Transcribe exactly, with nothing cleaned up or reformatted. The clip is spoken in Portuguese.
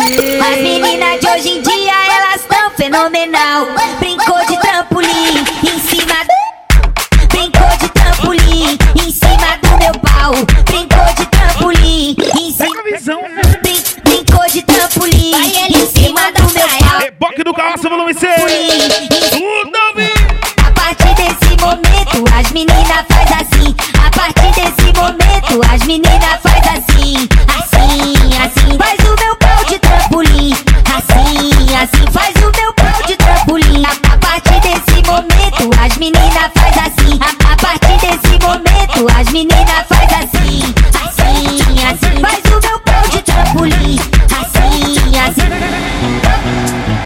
As meninas de hoje em dia, elas tão fenomenal. Brincou de trampolim em cima do... Brincou de trampolim em cima do meu pau. Brincou de trampolim em cima... Brin... Brincou de trampolim em cima do meu pau. Reboque do Carroça, volume seis. Tudo bem. A partir desse momento, as meninas faz assim. A partir desse momento, as meninas faz